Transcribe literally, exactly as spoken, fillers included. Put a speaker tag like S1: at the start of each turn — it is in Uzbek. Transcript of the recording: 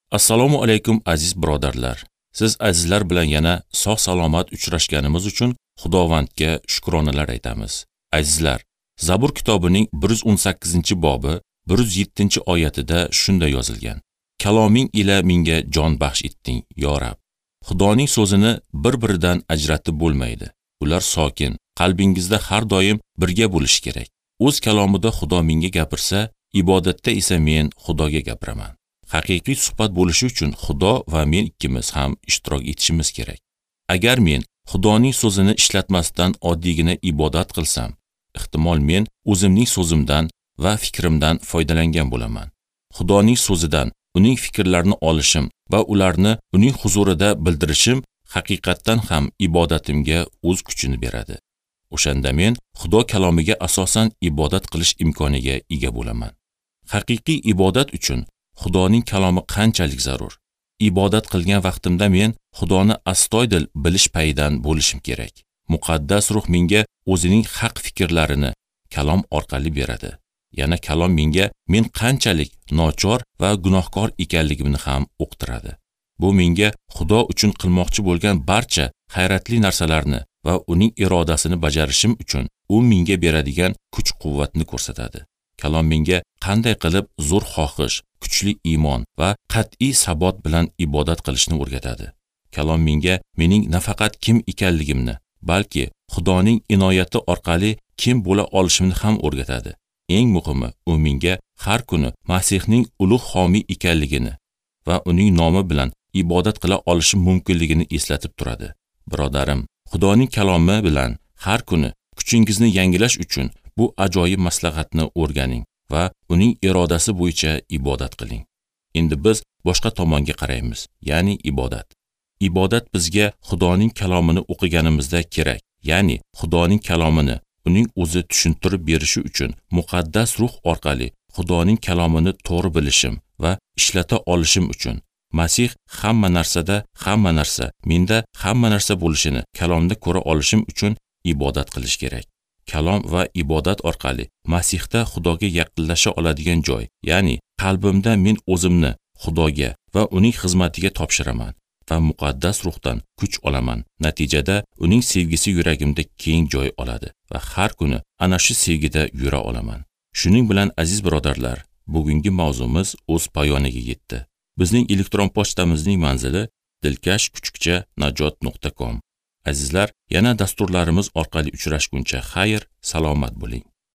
S1: Assalomu alaykum aziz birodarlar. Siz azizlar bilan yana sog' salomat uchrashganimiz uchun Xudovandga shukronalar aytamiz. Azizlar, Zabur kitobining bir yuz o'n sakkizinchi bobi bir yuz yettinchi oyatida shunday yozilgan: Kaloming ila menga jon baxsh etding, yo Rab. Xudoning so'zini bir-biridan ajratib bo'lmaydi. Ular sokin, qalbingizda har doim birga bo'lish kerak. O'z kalomida Xudo menga gapirsa, ibodatda esa men Xudoga gapiraman. Haqiqiy suhbat bo'lishi uchun Xudo va men ikkimiz ham ishtirok etishimiz kerak. Agar men Xudoning so'zini ishlatmasdan oddiygina ibodat qilsam, ehtimol men o'zimning so'zimdan va fikrimdan foydalangan bo'laman. Xudoning so'zidan uning fikrlarini olishim va ularni uning huzurida bildirishim haqiqatdan ham ibodatimga o'z kuchini beradi. O'shanda men Xudo kalomiga asosan ibodat qilish imkoniga ega bo'laman. Haqiqiy ibodat uchun Xudoning kalomi qanchalik zarur? Ibodat qilgan vaqtimda men Xudoni astoydil bilish payidan bo'lishim kerak. Muqaddas ruh menga o'zining haq fikrlarini kalom orqali beradi. Yana kalom menga men qanchalik nochor va gunohkor ekanligimni ham uqtiradi. Bu menga Xudo uchun qilmoqchi bo'lgan barcha hayratli narsalarni va uning irodasini bajarishim uchun u menga beradigan kuch-quvvatni ko'rsatadi. Kalom menga qanday qilib zo'r xohish, kuchli iymon va qat'iy sabot bilan ibodat qilishni o'rgatadi. Kalom menga mening nafaqat kim ekanligimni, balki Xudoning inoyati orqali kim bo'la olishimni ham o'rgatadi. Eng muhimi, u menga har kuni Masihning ulug' homiy ekanligini va uning nomi bilan ibodat qila olishim mumkinligini eslatib turadi. Birodarim, Xudoning kalomi bilan har kuni kuchingizni yangilash uchun bu ajoyib maslahatni o'rganing va uning irodasi bo'yicha ibodat qiling. Endi biz boshqa tomonga qaraymiz, ya'ni ibodat. Ibodat bizga Xudoning kalomini o'qiganimizda kerak, ya'ni Xudoning kalomini uning o'zi tushuntirib berishi uchun muqaddas ruh orqali Xudoning kalomini to'g'ri bilishim va ishlata olishim uchun Masih hamma narsada, hamma narsa, menda hamma narsa bo'lishini kalomda ko'ra olishim uchun ibodat qilish kerak. Kalom va ibodat orqali Masihda Xudoga yaqinlasha oladigan joy, ya'ni qalbimda men o'zimni Xudoga va uning xizmatiga topshiraman va muqaddas ruhdan kuch olaman. Natijada uning sevgisi yuragimda keng joy oladi va har kuni ana shu sevgida yura olaman. Shuning bilan aziz birodarlar, bugungi mavzumiz o'z poyoniga yetdi. Bizning elektron pochtamizning manzili dilkash kuchukcha najot nuqta com. Azizlar, yana dasturlarimiz orqali uchrashguncha xayr, salomat bo'ling.